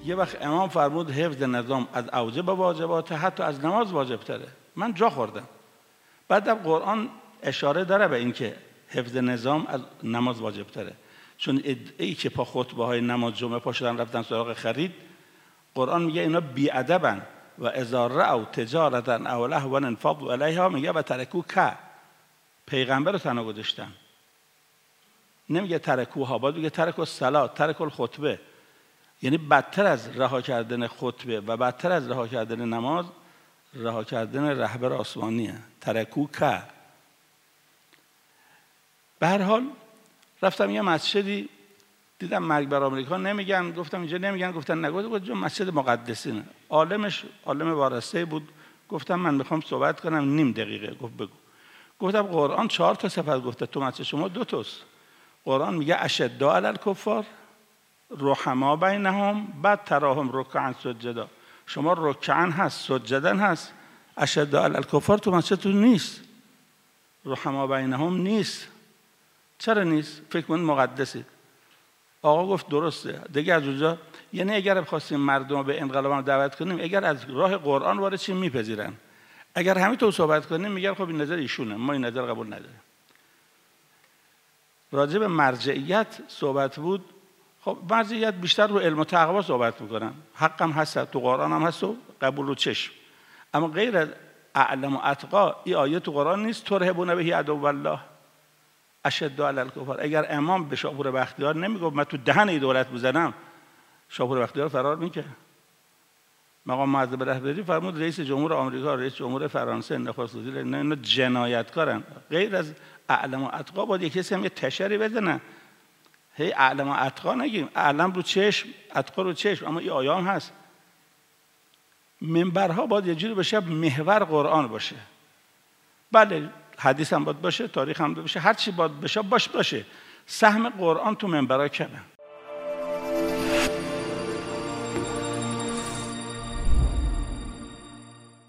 یه وقت امام فرمود حفظ نظام از اوجب واجبات، حتی از نماز واجب تره. من جا خوردم. بعد قرآن اشاره داره به اینکه حفظ نظام از نماز واجب تره، چون ای که پا خطبه های نماز جمعه پا شدن رفتن سراغ خرید، قرآن میگه اینا بی‌ادبن و اذا رأوا تجارتا او لهوا انفضوا الیها، میگه و ترکوک، پیغمبر رو تنها گذاشتن. نمیگه ترکوها، باید بگه ترک الصلاه، ترک الخطبه. یعنی بدتر از رها کردن خطبه و بدتر از رها کردن نماز، رها کردن رهبر آسمانیه. ترکوک. به هر حال رفتم یه مسجدی دیدم مرگ بر آمریکا نمیگن، گفتم اینجا نمیگن، گفتن نگو، گفتم مسجد مقدسینه. عالمش عالم وارسته بود. گفتم من میخوام صحبت کنم نیم دقیقه. گفت بگو. گفتم قرآن 4 تا صفت گفته، تو مسجد شما 2 تاست. قرآن میگه اشداء علی الکفار رحما بینهم، بعد تراهم رکعا سجدا. شما رکعا هست، سجدا هست، اشداء علی الکفار تو مسجدتون نیست، رحما بینهم نیست. چرا نیست؟ فکر کنید مقدسید. آقا گفت درسته. دیگه از اونجا یعنی اگر بخواستیم مردم به انقلاب دعوت کنیم، اگر از راه قرآن وارد چی میپذیرن، اگر همینطور صحبت کنیم میگن خب این نظر ایشونه، ما این نظر قبول نداریم. راجع به مرجعیت صحبت بود. خب مرجعیت بیشتر رو علم و تقوا صحبت میکنن، حقم هست، تو قرآن هم هست و قبول رو چشم. اما غیر از اعلم و اتقا، این آیه تو قرآن نیست. ترهبون به عدو الله اشداء علی الکفار. اگر امام به شاپور بختیار نمیگفت من تو دهن ای دولت بزنم، شاپور بختیار فرار میکرد. مقام معظم رهبری فرمود رئیس جمهور آمریکا، رئیس جمهور فرانسه، نخست وزیر، اینا جنایتکارن. غیر از اعلم و اتقا باید یک کسی هم یه تشری بزنه. هی اعلم و اتقا نگیم، اعلم رو چشم، اتقا رو چشم، اما این آیام هست. منبرها باید یه جوری باشه محور قرآن باشه. بله حدیث هم باید باشه، تاریخ هم باشه، هر چی باید باشه باشه. سهم قرآن تو منبرها کمه.